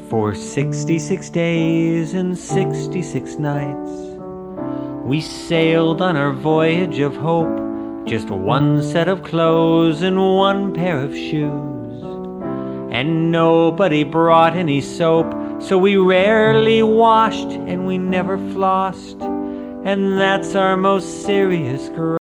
For 66 days and 66 nights, we sailed on our voyage of hope, just one set of clothes and one pair of shoes. And nobody brought any soap, so we rarely washed and we never flossed. And that's our most serious